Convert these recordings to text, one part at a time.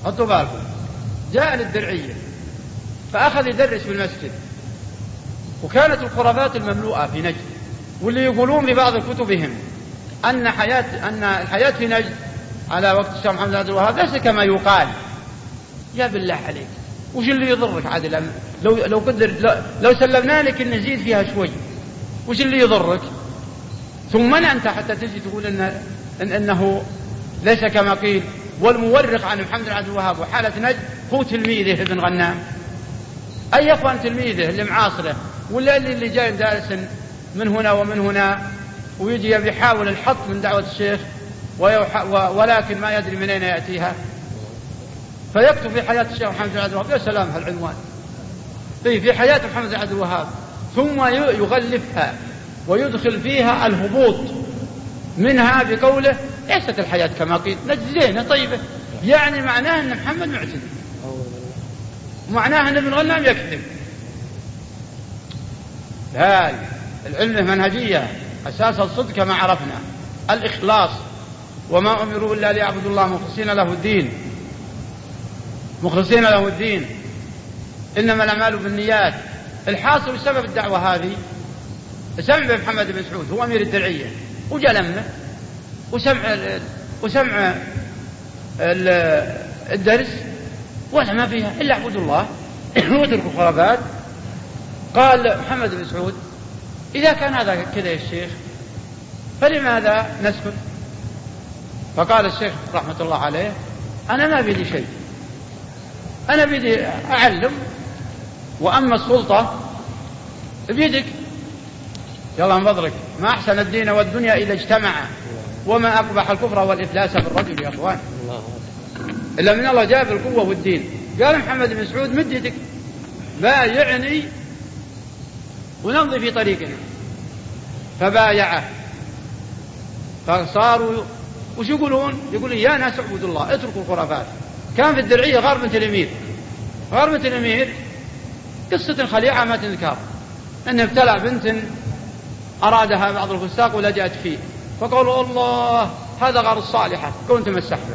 حطوا بالكم، جاء للدرعية فأخذ يدرس في المسجد، وكانت الخرافات المملوءة في نجد، واللي يقولون في بعض كتبهم أن الحياة في نجد على وقت الشيخ محمد عبد الوهاب ليس كما يقال. يا بالله عليك، وش اللي يضرك عادل؟ لو سلمنا لك أن نزيد فيها شوي، وش اللي يضرك؟ ثم أنت حتى تجي تقول إنه ليس كما قيل. والمورخ عن محمد عبد الوهاب وحالة نجد هو تلميذه ابن غنام. أي أخوان تلميذه اللي معاصره، ولا اللي جاي دارس من هنا ومن هنا ويجي يحاول الحط من دعوة الشيخ ولكن ما يدري من أين يأتيها، فيكتب في حياة الشيخ محمد عبد الوهاب. يا سلام هالعنوان، في حياة محمد عبد الوهاب، ثم يغلفها ويدخل فيها الهبوط منها بقوله ليست الحياة كما قيل، نجد زينة طيبة، يعني معناه أن محمد معتدل، معناه أن ابن غنام يكذب. هاي العلم منهجية، أساس الصدق كما عرفنا الإخلاص، وما أمروا إلا ليعبدوا الله مخلصين له الدين، إنما الأعمال بالنيات. الحاصل سبب الدعوة هذه سمع محمد بن سعود هو أمير الدرعية، وجاء لمه وسمع الدرس، ولا ما فيها إلا اعبدوا الله واتركوا الخرافات. قال محمد بن سعود إذا كان هذا كذا يا الشيخ فلماذا نسكت؟ فقال الشيخ رحمة الله عليه أنا ما بدي شيء، أنا بدي أعلم، وأما السلطة بيدك، يلا انفضلك. ما أحسن الدين والدنيا إذا اجتمعا، وما أقبح الكفر والإفلاس بالرجل يا أخوان، إلا من الله جاب القوة والدين. قال محمد بن سعود مد يدك بايعني ونمضي في طريقنا، فبايعه. فصاروا وش يقولون؟ يقولون يا ناس اعبدوا الله اتركوا الخرافات. كان في الدرعية غار بنت الأمير قصة خليعة ما تذكر، أنه ابتلع بنت أرادها بعض الفساق ولجأت فيه، فقالوا الله هذا غار الصالحة كنت مسحبه.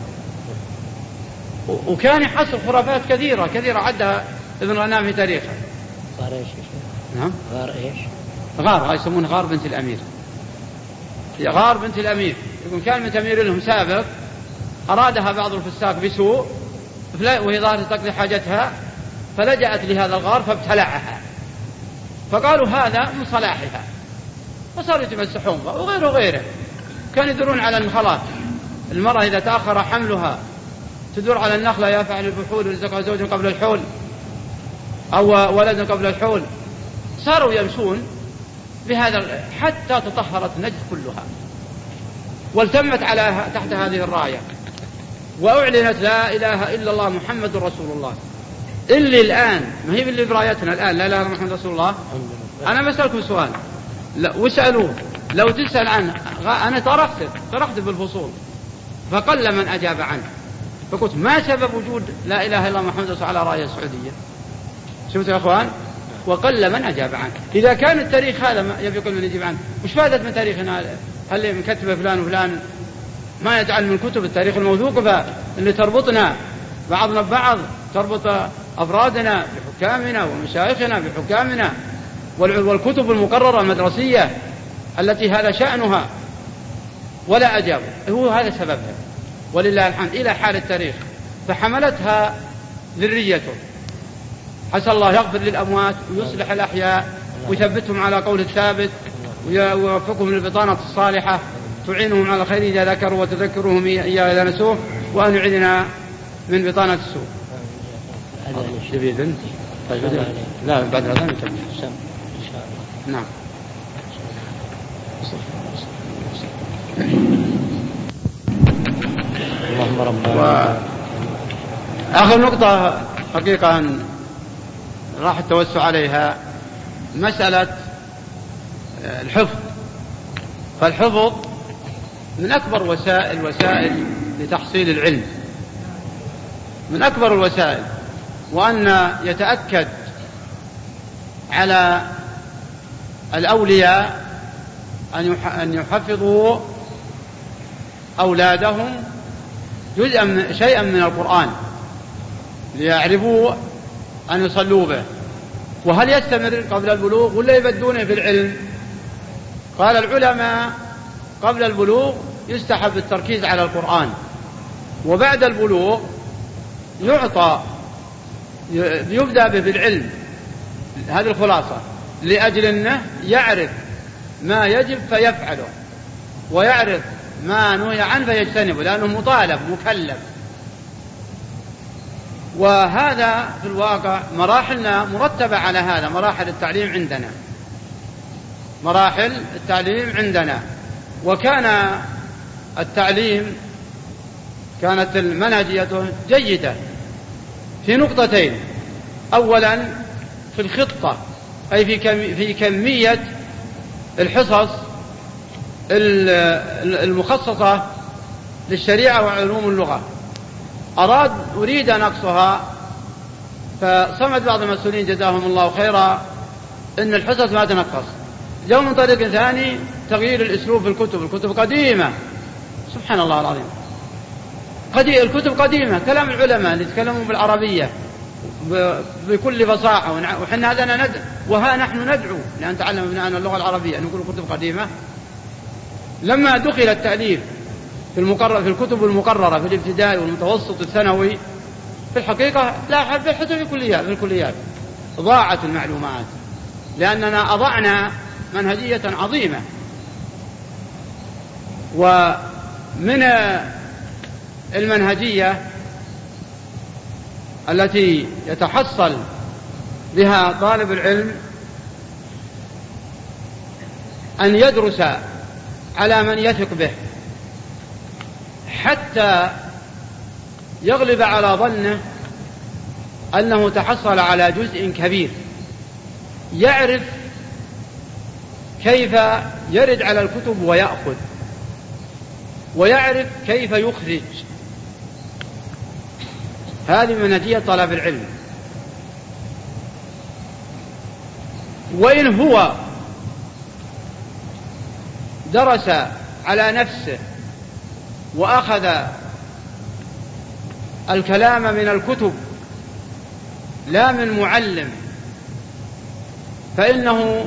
وكان يحصل خرافات كثيرة عدها ابن غنام في تاريخه. غار ايش؟ نعم غار ايش؟ غار يسمونه غار بنت الأمير. غار بنت الأمير يقول كان من أمير لهم سابق، أرادها بعض الفساق بسوء وهي ظاهرة تقضي حاجتها، فلجأت لهذا الغار فابتلعها، فقالوا هذا من صلاحها، فصاروا يتمسحون وغيره. كانوا يدورون على النخلات، المرأة إذا تأخر حملها تدور على النخلة يا فعل البحول ورزقها زوج قبل الحول أو ولد قبل الحول. صاروا يمشون بهذا حتى تطهرت نجد كلها والتمت على تحت هذه الراية، وأعلنت لا إله إلا الله محمد رسول الله. اللي الآن ما هي اللي برايتنا الآن لا إله إلا محمد رسول الله. أنا بسألكم سؤال، واسألوه لو تسأل عنه. أنا طرحت بالفصول فقل من أجاب عنه، فقلت ما سبب وجود لا إله إلا الله محمد رسول الله على راية السعودية؟ شفتوا يا أخوان؟ وقل من أجاب عنه. إذا كان التاريخ هذا ما يبي كل من يجيب عنه، وش فائدة من تاريخنا؟ هل مكتب فلان وفلان ما يجعل من كتب التاريخ الموثوقة اللي تربطنا بعضنا ببعض، تربط أفرادنا بحكامنا ومشايخنا بحكامنا، والكتب المقررة المدرسية التي هذا شأنها، ولا أجابوا. هو هذا سببها ولله الحمد إلى حال التاريخ، فحملتها ذريته. حسن الله يغفر للأموات ويصلح الأحياء ويثبتهم على قول الثابت ويوفقهم للبطانة الصالحة تعينهم على الخير إذا ذكروا وتذكرهم إياه إذا نسوه، وأن يعيننا من بطانة السوء. طيب لا بعد هذا نكمل. نعم. اللهم ربنا. آخر نقطة حقيقة راح التوسع عليها مسألة الحفظ. فالحفظ من أكبر وسائل لتحصيل العلم، من أكبر الوسائل، وأن يتأكد على الأولياء أن يحفظوا أولادهم شيئا من القرآن ليعرفوا أن يصلوا به. وهل يستمر قبل البلوغ ولا يبدونه في العلم؟ قال العلماء قبل البلوغ يستحب التركيز على القرآن، وبعد البلوغ يبدأ به بالعلم. هذه الخلاصة، لأجل أنه يعرف ما يجب فيفعله ويعرف ما نهي عنه فيجتنبه، لأنه مطالب مكلف. وهذا في الواقع مراحلنا مرتبة على هذا، مراحل التعليم عندنا، مراحل التعليم عندنا. وكان التعليم، كانت المنهجية جيدة في نقطتين: أولا في الخطة، أي في كمية الحصص المخصصة للشريعة وعلوم اللغة. أريد نقصها، فصمد بعض المسؤولين جزاهم الله خيرا إن الحصص ما تنقص. جو من طريق ثاني تغيير الأسلوب في الكتب قديمة، سبحان الله العظيم، الكتب قديمة، كلام العلماء اللي يتكلموا بالعربية بكل فصاحة، وحنا هذا وها نحن ندعو لأن نتعلم ابنائنا اللغة العربية، نقول كتب قديمة. لما دخل التأليف في الكتب المقررة في الابتدائي والمتوسط الثانوي، في الحقيقة لا حد حتى في الكليات ضاعت المعلومات، لأننا أضعنا منهجية عظيمة. ومن المنهجية التي يتحصل بها طالب العلم أن يدرس على من يثق به، حتى يغلب على ظنه أنه تحصل على جزء كبير، يعرف كيف يرد على الكتب ويأخذ، ويعرف كيف يخرج. هذه منهجية طلب العلم. وإن هو درس على نفسه وأخذ الكلام من الكتب لا من معلم، فإنه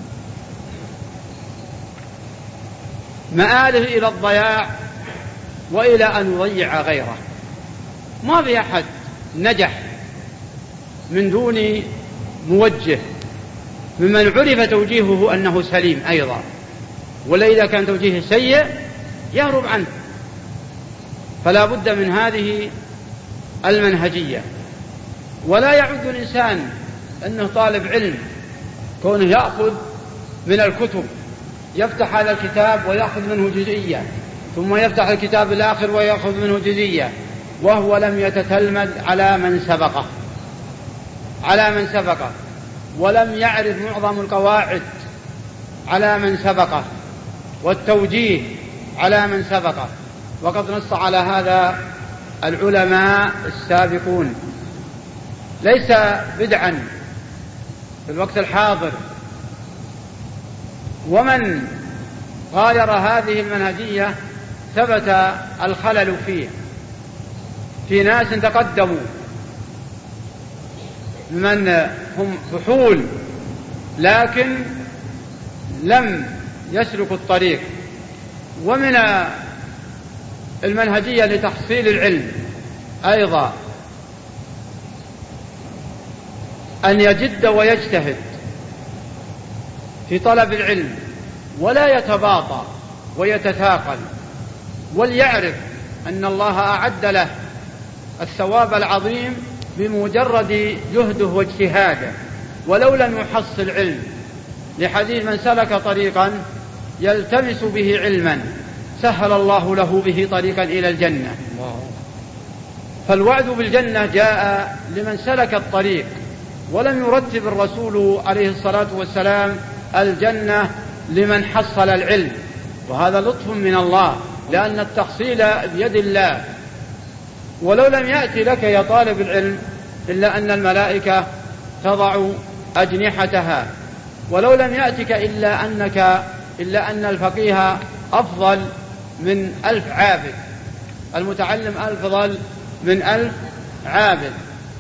مآله إلى الضياع وإلى أن يضيع غيره. ما في أحد نجح من دون موجه، ممن عرف توجيهه أنه سليم أيضا، ولا إذا كان توجيه سيء يهرب عنه. فلا بد من هذه المنهجية. ولا يعد الإنسان أنه طالب علم كونه يأخذ من الكتب، يفتح على الكتاب ويأخذ منه جزئية، ثم يفتح الكتاب الآخر ويأخذ منه جزئية، وهو لم يتتلمذ على من سبقه، ولم يعرف معظم القواعد على من سبقه، والتوجيه على من سبقه. وقد نص على هذا العلماء السابقون. ليس بدعا في الوقت الحاضر، ومن غاير هذه المنهجية ثبت الخلل فيه. في ناس تقدموا من هم فحول لكن لم يسلكوا الطريق. ومن المنهجية لتحصيل العلم أيضا أن يجد ويجتهد في طلب العلم، ولا يتباطأ ويتثاقل، وليعرف أن الله أعد له الثواب العظيم بمجرد جهده واجتهاده ولو لم يحصل علم، لحديث من سلك طريقا يلتمس به علما سهل الله له به طريقا إلى الجنة. فالوعد بالجنة جاء لمن سلك الطريق، ولم يرتب الرسول عليه الصلاة والسلام الجنة لمن حصل العلم، وهذا لطف من الله، لأن التحصيل بيد الله. ولو لم يأتي لك يا طالب العلم إلا أن الملائكة تضع أجنحتها، ولو لم يأتك إلا أن الفقيه أفضل من 1000 عابد، المتعلم أفضل من 1000 عابد.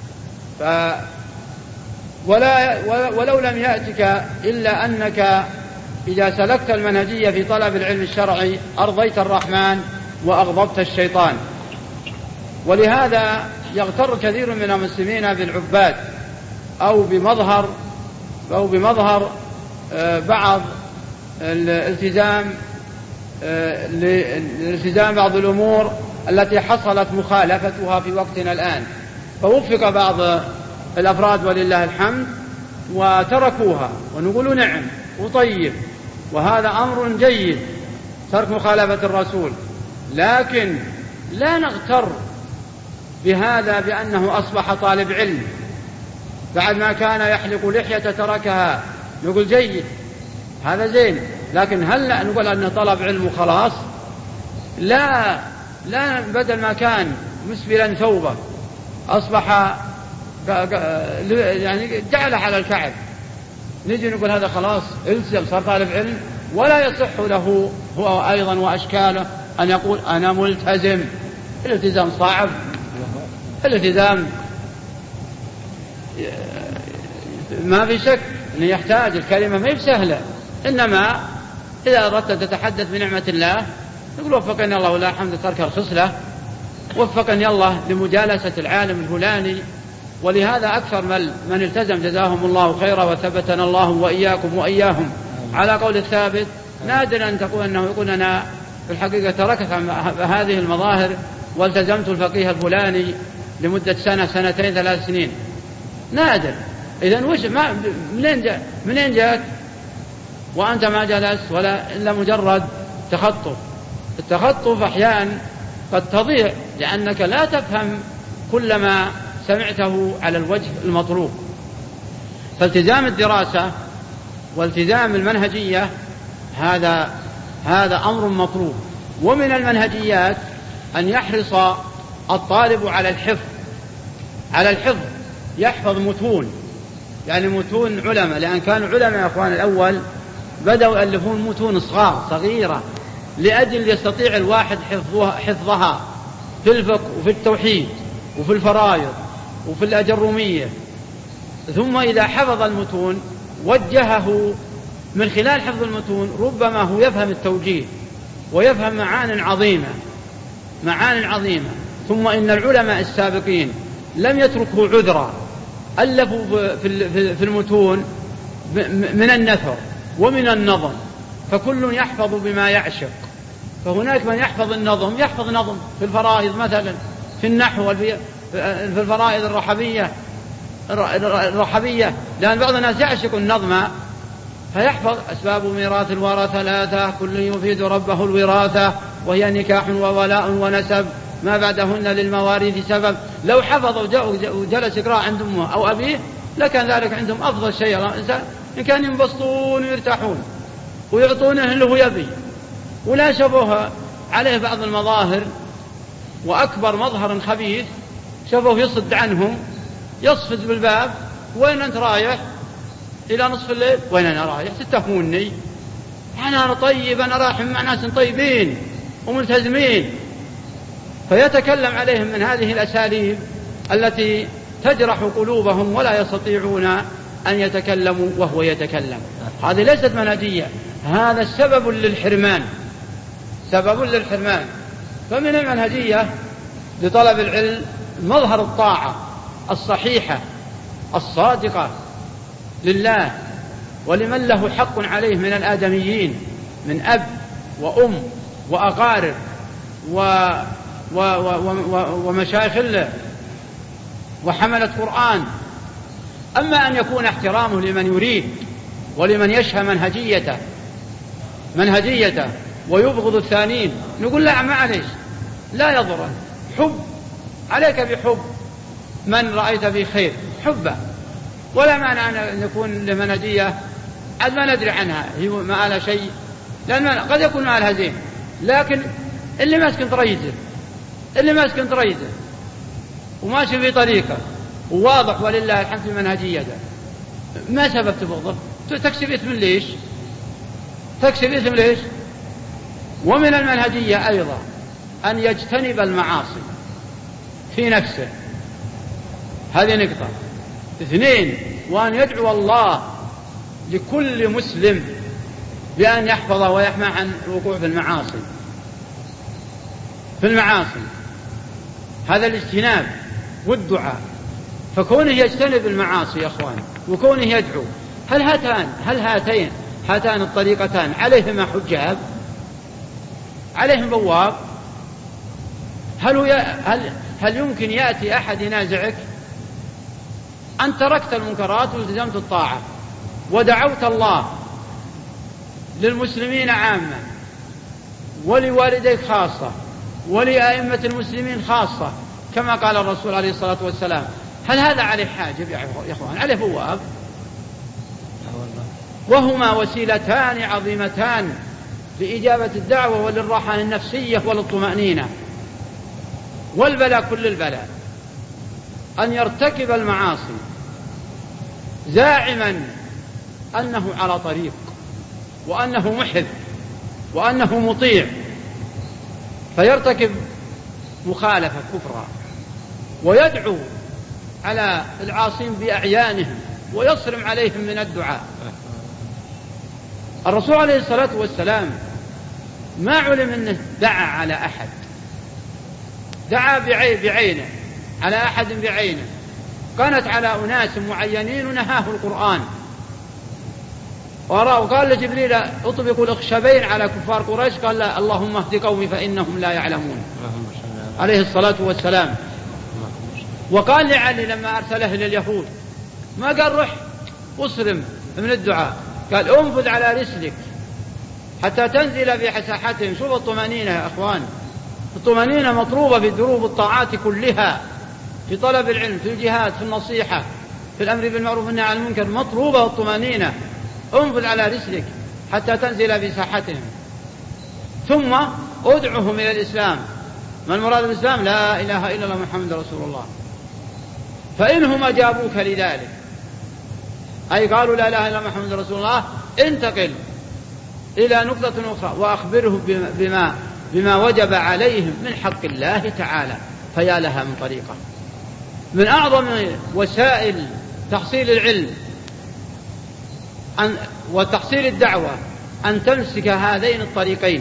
ولو لم يأتك إلا أنك إذا سلكت المنهجية في طلب العلم الشرعي أرضيت الرحمن وأغضبت الشيطان. ولهذا يغتر كثير من المسلمين بالعباد أو بمظهر بعض الالتزام بعض الأمور التي حصلت مخالفتها في وقتنا الآن، فوفق بعض الأفراد ولله الحمد وتركوها، ونقول نعم وطيب وهذا أمر جيد ترك مخالفة الرسول، لكن لا نغتر بهذا بأنه أصبح طالب علم بعد ما كان يحلق لحية تركها، نقول جيد هذا زين، لكن هل نقول أنه طلب علم خلاص؟ لا بدل ما كان مسبلا ثوبه أصبح يعني جعله على الكعب، نجي نقول هذا خلاص التزم صار طالب علم؟ ولا يصح له هو أيضا وأشكاله أن يقول أنا ملتزم. الالتزام صعب، الالتزام ما في شك أنه يحتاج الكلمة ما هي سهلة، إنما إذا أردت تتحدث بنعمة الله نقول وفقني الله ولا حمد ترك الخصلة، وفقني الله لمجالسة العالم الفلاني. ولهذا أكثر من التزم جزاهم الله خيرا وثبتنا الله وإياكم وإياهم على قول الثابت. نادر أن تقول أنه يقول أنا في الحقيقة تركت هذه المظاهر والتزمت الفقيه الفلاني لمدة سنة سنتين 3 سنين، نادر. إذن منين جاءت وأنت ما جلست ولا إلا مجرد تخطف؟ التخطف أحيانا قد تضيع لأنك لا تفهم كل ما سمعته على الوجه المطلوب. فالتزام الدراسة والتزام المنهجية هذا أمر مطلوب. ومن المنهجيات أن يحرص الطالب على الحفظ، يحفظ متون، يعني متون علماء، لأن كانوا علماء يا أخوان الأول بدأوا يألفون متون صغيرة لأجل يستطيع الواحد حفظها في الفقه وفي التوحيد وفي الفرائض وفي الأجرومية. ثم إذا حفظ المتون وجهه من خلال حفظ المتون ربما هو يفهم التوجيه ويفهم معان عظيمة. ثم إن العلماء السابقين لم يتركوا عذرا، ألفوا في المتون من النثر ومن النظم، فكل يحفظ بما يعشق. فهناك من يحفظ النظم، يحفظ نظم في الفرائض مثلا، في النحو، في الفرائض الرحبية، لأن بعض الناس يعشق النظم فيحفظ أسباب ميراث الورى 3 كل يفيد ربه الوراثة، وهي نكاح وولاء ونسب ما بعدهن للمواريث سبب. لو حفظ وجلس يقرأ عند أمه أو أبيه لكان ذلك عندهم أفضل شيء. الإنسان إن كان ينبسطون ويرتاحون ويعطونه اللي هو يبي، ولا شبه عليه بعض المظاهر. وأكبر مظهر خبيث شبه يصد عنهم، يصفز بالباب، وين أنت رايح؟ إلى نصف الليل. وين أنا رايح؟ تتهموني؟ أنا طيب، أنا رايح مع ناس طيبين وملتزمين. فيتكلم عليهم من هذه الأساليب التي تجرح قلوبهم ولا يستطيعون أن يتكلموا وهو يتكلم. هذه ليست منهجية، هذا سبب للحرمان. فمن المنهجية لطلب العلم مظهر الطاعة الصحيحة الصادقة لله ولمن له حق عليه من الآدميين، من أب وأم وأقارب ومشايخ الله وحملة قرآن. أما أن يكون احترامه لمن يريد ولمن يشهى منهجيته ويبغض الثانيين، نقول لا معليش، لا يضر، حب عليك بحب من رأيت به خير، حبه، ولا معنى أن يكون لمنهجية عاد ما ندري عنها هي ما لها شيء، لأن قد يكون ما لها زين، لكن اللي ماسك طريقه وماشي في طريقه وواضح ولله الحمد في منهجيته، ما سبب تبغضه؟ تكسب إثم ليش؟ ومن المنهجية أيضا أن يجتنب المعاصي في نفسه، هذه نقطة. 2 وأن يدعو الله لكل مسلم بأن يحفظه ويحمى عن الوقوع في المعاصي هذا الاجتناب والدعاء. فكونه يجتنب المعاصي يا أخوان وكونه يدعو، هل هاتان الطريقتان عليهما حجاب؟ عليهم بواب؟ هل يمكن يأتي أحد ينازعك؟ أن تركت المنكرات والتزمت الطاعة ودعوت الله للمسلمين عامة ولوالديك خاصة ولأئمة المسلمين خاصة كما قال الرسول عليه الصلاة والسلام، هل هذا عليه حاجب يا إخوان؟ عليه بواب، وهما وسيلتان عظيمتان لإجابة الدعوة وللراحة النفسية وللطمأنينة. والبلاء كل البلاء أن يرتكب المعاصي زاعما أنه على طريق وأنه محب وأنه مطيع، فيرتكب مخالفة كفرا ويدعو على العاصين بأعيانهم ويصرم عليهم من الدعاء. الرسول عليه الصلاة والسلام ما علم أنه دعا على أحد، دعا بعينه على أحد بعينه، كانت على أناس معينين ونهاه القرآن. وقال لجبريل اطبق الأخشبين على كفار قريش، قال لا اللهم اهد قومي فإنهم لا يعلمون عليه الصلاة والسلام. وقال لعلي لما أرسله لليهود ما قال روح أصرم من الدعاء، قال انفذ على رسلك حتى تنزل في ساحتهم. شوف الطمأنينة يا أخوان، الطمأنينة مطلوبة في دروب الطاعات كلها، في طلب العلم، في الجهاد، في النصيحة، في الأمر بالمعروف والنهي عن المنكر، مطلوبة الطمأنينة. انفذ على رسلك حتى تنزل في ساحتهم، ثم ادعهم إلى الإسلام. ما المراد بالإسلام؟ لا إله إلا الله محمد رسول الله. فإنهم أجابوك لذلك، أي قالوا لا إله إلا الله محمد رسول الله، انتقل إلى نقطة أخرى وأخبرهم بما وجب عليهم من حق الله تعالى. فيا لها من طريقة. من أعظم وسائل تحصيل العلم وتحصيل الدعوة أن تمسك هذين الطريقين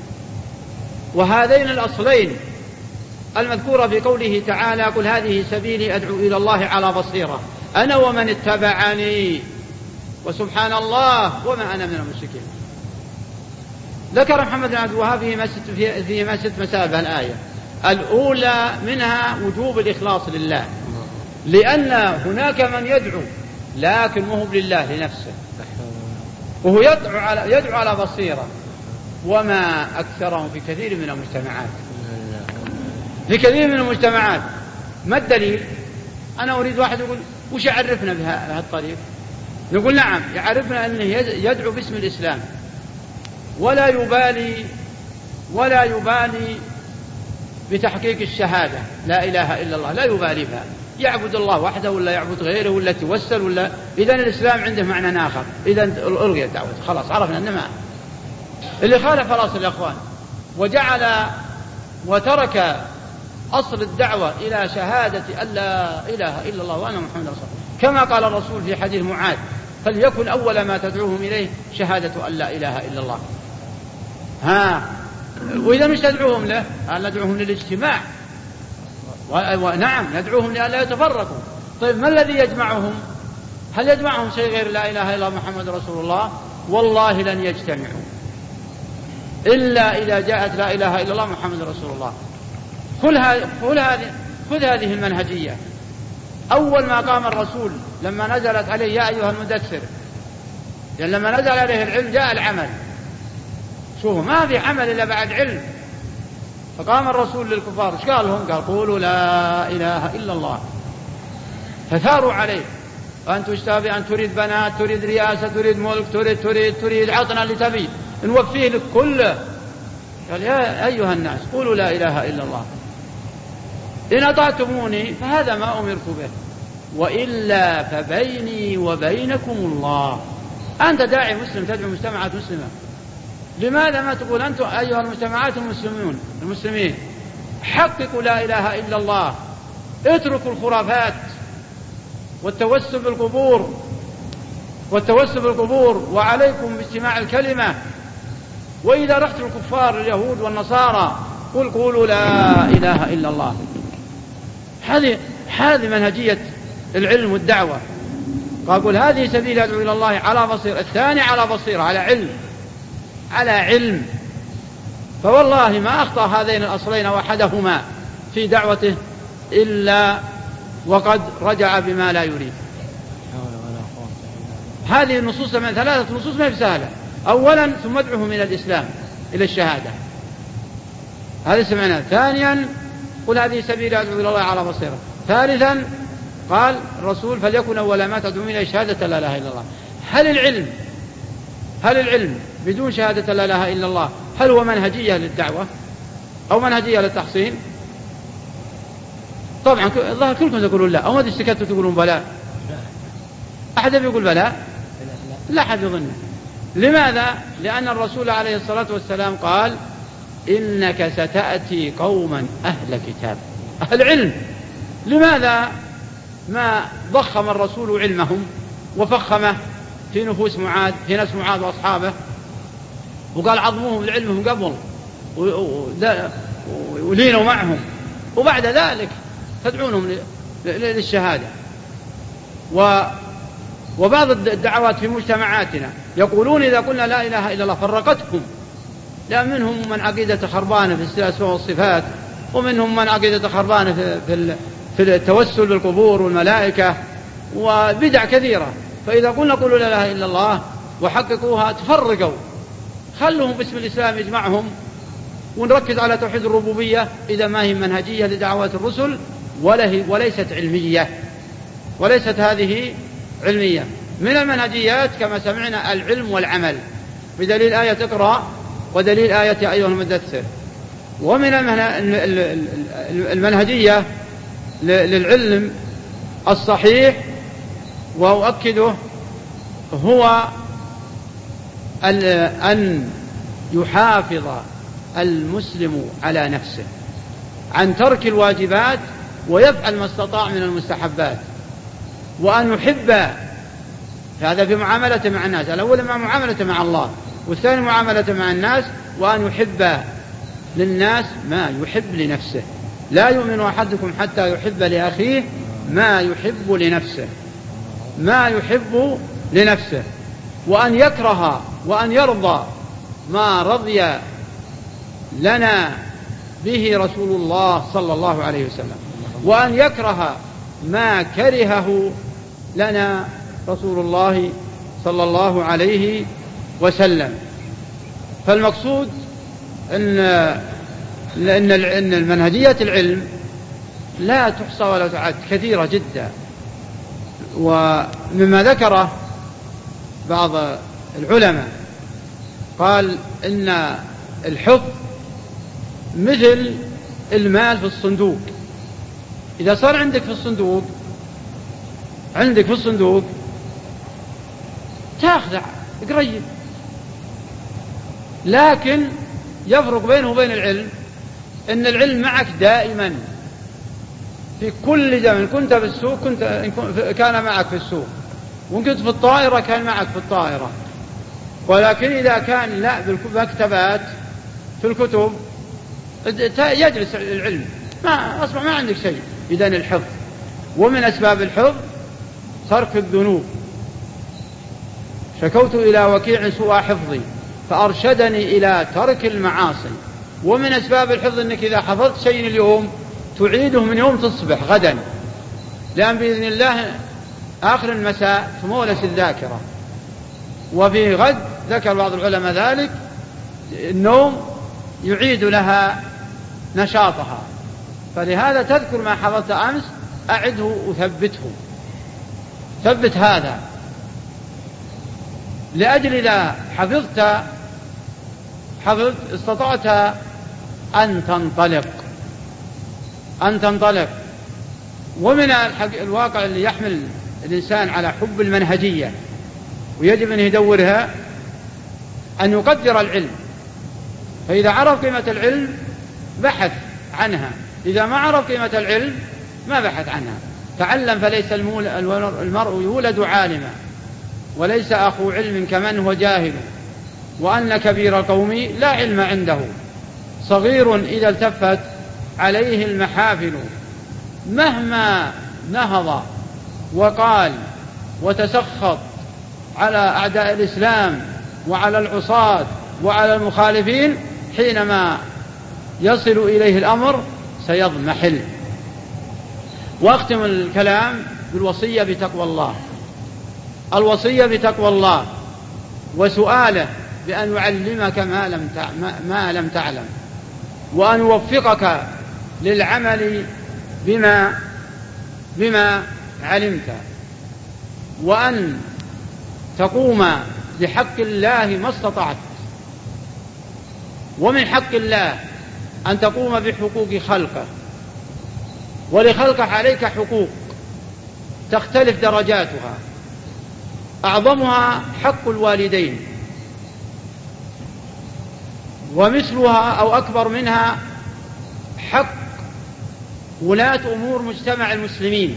وهذين الأصلين المذكورة في قوله تعالى قل هذه سبيلي أدعو إلى الله على بصيرة أنا ومن اتبعني وسبحان الله وما أنا من المشركين. ذكر محمد بن عبد الوهاب فيما 6 مسائل الآية. الأولى منها وجوب الإخلاص لله، لأن هناك من يدعو لكن مهب لله لنفسه، وهو يدعو على بصيرة، وما أكثرهم في كثير من المجتمعات. في كثير من المجتمعات ما الدليل؟ أنا أريد واحد يقول وش يعرفنا بهذا الطريق؟ نقول نعم يعرفنا أنه يدعو باسم الإسلام ولا يبالي بتحقيق الشهادة لا إله إلا الله، لا يبالي بها، يعبد الله وحده ولا يعبد غيره ولا توسل ولا. إذن الإسلام عنده معنى آخر، إذن ألغيت دعوة، خلاص عرفنا أنه ما اللي خالف الأصل يا أخوان وترك أصل الدعوة إلى شهادة أن لا إله إلا الله وأنا محمد رسول الله، كما قال الرسول في حديث معاذ فليكن أول ما تدعوهم إليه شهادة أن لا إله إلا الله. وإذا مش تدعوهم له؟ ندعوهم للاجتماع، ونعم ندعوهم لأن لا يتفرقوا. طيب ما الذي يجمعهم؟ هل يجمعهم شيء غير لا إله إلا محمد رسول الله؟ والله لن يجتمعوا إلا إذا جاءت لا إله إلا الله محمد رسول الله. خذ هذه المنهجية. أول ما قام الرسول لما نزلت عليه يا أيها المدثر، يعني لما نزل عليه العلم جاء العمل. شوفوا ما في عمل إلا بعد علم. فقام الرسول للكفار ايش قال لهم؟ قال قولوا لا إله إلا الله. فثاروا عليه أن تشتبه أن تريد بنات، تريد رئاسة، تريد ملك، تريد عطنا اللي تبي نوفيه لك كله. قال يا أيها الناس قولوا لا إله إلا الله، إن أطعتموني فهذا ما أمرت به وإلا فبيني وبينكم الله. أنت داعي مسلم تدعو مجتمعات مسلمة، لماذا ما تقول أنتم أيها المجتمعات المسلمين حققوا لا إله إلا الله، اتركوا الخرافات، والتوسل بالقبور وعليكم باجتماع الكلمة. وإذا رحت الكفار اليهود والنصارى قل قولوا لا إله إلا الله. هذه منهجية العلم والدعوة. قل هذه سبيل أدعو إلى الله على بصيرة. الثاني على بصيرة، على علم. فوالله ما أخطأ هذين الأصلين وحدهما في دعوته إلا وقد رجع بما لا يريد. هذه النصوص من 3 نصوص ما هي سهلة. أولا ثم ادعوهم إلى الإسلام، إلى الشهادة، هذا سمعناه. ثانيا قل هذه سبيل أدعو إلى الله على بصيرة. ثالثا قال الرسول فليكن أول ما تدعون إلى شهادة لا إله إلا الله. هل العلم بدون شهادة لا إله إلا الله هل هو منهجية للدعوة أو منهجية للتحصين؟ طبعا الظاهر كلكم تقولون لا، أو ما تشتكتوا تقولون بلا. أحد يقول بلا؟ لا أحد يظن. لماذا؟ لأن الرسول عليه الصلاة والسلام قال إنك ستأتي قوما أهل كتاب، أهل علم. لماذا ما ضخم الرسول علمهم وفخمه في نفس معاذ وأصحابه، وقال عظموهم لعلمهم قبل ولينوا معهم، وبعد ذلك تدعونهم للشهادة. وبعض الدعوات في مجتمعاتنا يقولون إذا قلنا لا إله إلا الله فرقتهم، لأن منهم من عقيدة خربانة في الأسماء والصفات، ومنهم من عقيدة خربانة في التوسل بالقبور والملائكة وبدع كثيرة. فإذا قلنا قولوا لا إله إلا الله وحققوها تفرقوا. خلوهم باسم الإسلام يجمعهم، ونركز على توحيد الربوبية إذا ما هي منهجية لدعوات الرسل وليست علمية، وليست هذه علمية. من المنهجيات كما سمعنا العلم والعمل، بدليل آية اقرأ ودليل آية أيها المدثر. ومن المنهجية للعلم الصحيح وأؤكده هو أن يحافظ المسلم على نفسه عن ترك الواجبات ويفعل ما استطاع من المستحبات، وأن يحب، هذا في معاملته مع الناس، الأول مع معاملته مع الله، والثاني معاملته مع الناس، وأن يحب للناس ما يحب لنفسه. لا يؤمن أحدكم حتى يحب لأخيه ما يحب لنفسه، وأن يكره وأن يرضى ما رضي لنا به رسول الله صلى الله عليه وسلم، وأن يكره ما كرهه لنا رسول الله صلى الله عليه وسلم. فالمقصود أن المنهجية العلم لا تحصى ولا تعد، كثيرة جدا. ومما ذكره بعض العلماء قال إن الحفظ مثل المال في الصندوق. إذا صار عندك في الصندوق تأخذ قريب، لكن يفرق بينه وبين العلم أن العلم معك دائما في كل زمن. كنت في السوق كان معك في السوق، وإن كنت في الطائرة كان معك في الطائرة. ولكن إذا كان لا بالمكتبات في الكتب يجلس العلم، أصبح ما عندك شيء. إذن الحفظ، ومن أسباب الحفظ ترك الذنوب. شكوت إلى وكيع سوء حفظي فأرشدني إلى ترك المعاصي. ومن أسباب الحفظ أنك إذا حفظت شيء اليوم تعيده من يوم تصبح غدا، لأن بإذن الله آخر المساء تمولس الذاكرة. وفي غد ذكر بعض العلماء ذلك النوم يعيد لها نشاطها. فلهذا تذكر ما حفظت أمس أعده وثبته، ثبت هذا، لأجل إذا حفظت استطعت أن تنطلق. ومن الواقع اللي يحمل الإنسان على حب المنهجية ويجب أن يدورها أن يقدر العلم. فإذا عرف قيمة العلم بحث عنها، إذا ما عرف قيمة العلم ما بحث عنها. تعلم فليس المرء يولد عالما وليس أخو علم كمن هو جاهل، وأن كبير القوم لا علم عنده، صغير إذا التفت عليه المحافل، مهما نهض وقال وتسخط على أعداء الإسلام وعلى العصاة وعلى المخالفين، حينما يصل إليه الأمر سيضمحل. وأختم الكلام بالوصية بتقوى الله، الوصية بتقوى الله، وسؤاله بأن يعلمك ما لم تعلم، وأن يوفقك للعمل بما علمت، وأن تقوم بحق الله ما استطعت. ومن حق الله أن تقوم بحقوق خلقه، ولخلقه عليك حقوق تختلف درجاتها، أعظمها حق الوالدين، ومثلها أو أكبر منها حق ولاة أمور مجتمع المسلمين،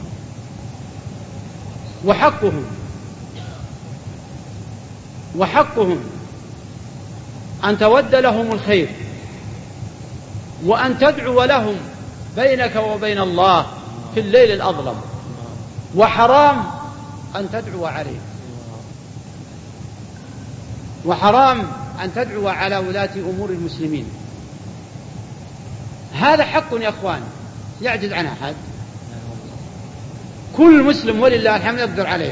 وحقهم أن تود لهم الخير، وأن تدعو لهم بينك وبين الله في الليل الأظلم، وحرام أن تدعو عليه، وحرام أن تدعو على ولاة أمور المسلمين. هذا حق يا أخوان يعجز عنه أحد، كل مسلم ولله الحمد يقدر عليه.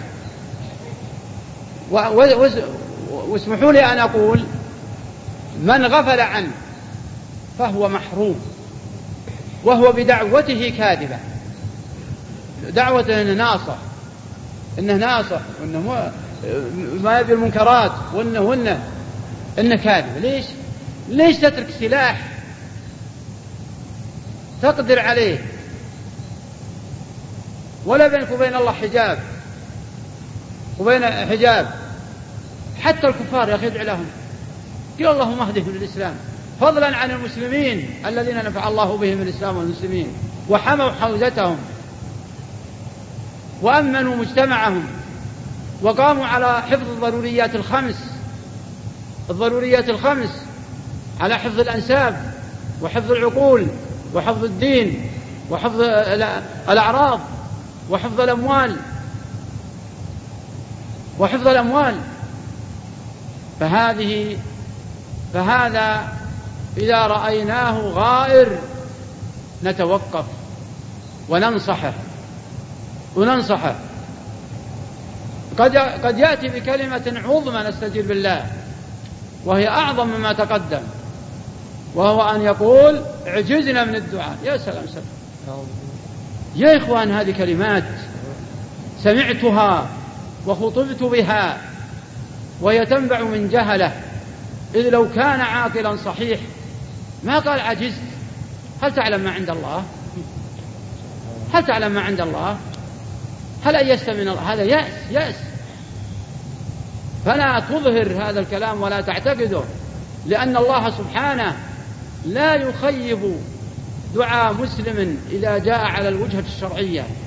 واسمحوا لي أن أقول من غفل عنه فهو محروم، وهو بدعوته كاذبة، دعوته إنه ناصح وإنه ما يبي المنكرات إنه كاذب. ليش تترك سلاح تقدر عليه ولا بينك وبين الله حجاب، حتى الكفار يا أخي ادع لهم، قل اللهم اهدهم للإسلام، فضلا عن المسلمين الذين نفع الله بهم الإسلام والمسلمين، وحموا حوزتهم وأمنوا مجتمعهم، وقاموا على حفظ الضروريات الخمس، على حفظ الأنساب وحفظ العقول وحفظ الدين وحفظ الأعراض وحفظ الأموال. فهذا إذا رأيناه غائر نتوقف وننصحه. قد يأتي بكلمة عظمى نستجيب بالله، وهي أعظم مما تقدم، وهو أن يقول عجزنا من الدعاء. يا سلام يا إخوان، هذه كلمات سمعتها وخطبت بها وهي تنبع من جهله، إذ لو كان عاقلا صحيح ما قال عجزت. هل تعلم ما عند الله؟ هل أيست من الله؟ هذا يأس. فلا تظهر هذا الكلام ولا تعتقده، لأن الله سبحانه لا يخيب دعاء مسلم إذا جاء على الوجهة الشرعية.